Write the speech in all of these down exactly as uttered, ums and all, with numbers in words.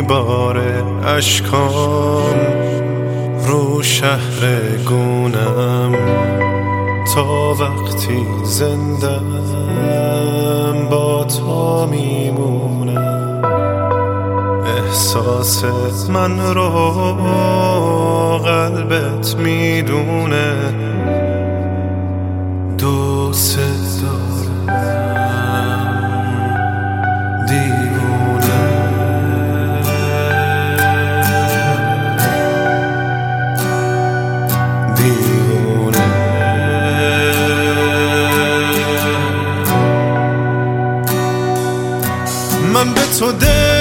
میباره اشکام رو شهر گونم تا وقتی زندم با تو میمونم. احساس من رو قلبت میدونه، دوست دارم دیوونه. دیوونه من به تو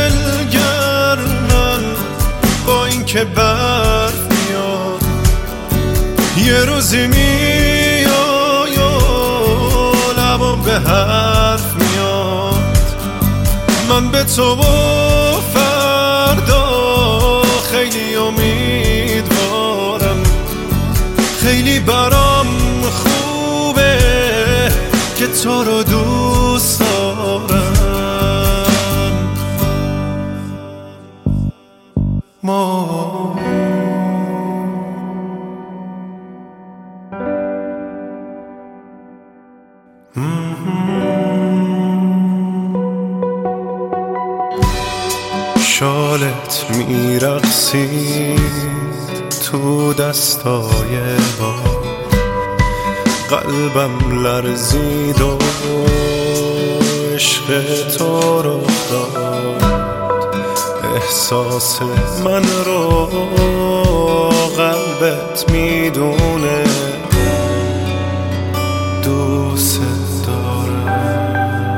دلگرمم با این که برف میاد، یه روزی میای و لبم به حرف میاد. من به تو و فردا خیلی امیدوارم، خیلی برام خوبه که تو رو دوست دارم. ما شالت میرقصید تو دستای باد، قلبم لرزید و عشق تو رو داد. احساس من رو قلبت میدونه، دوست دارم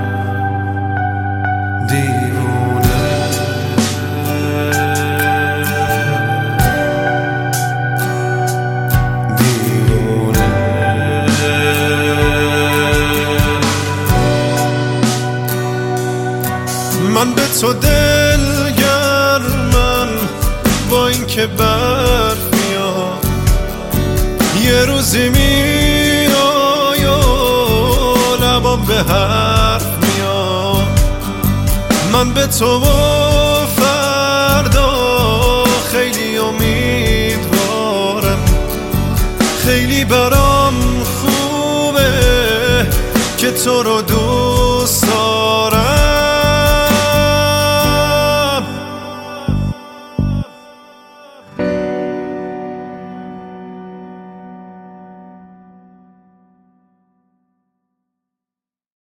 دیوونه. دیوونه من به تو دلگرمم با این که برف میاد، یه روزی میای و لبام به حرف میاد. من به تو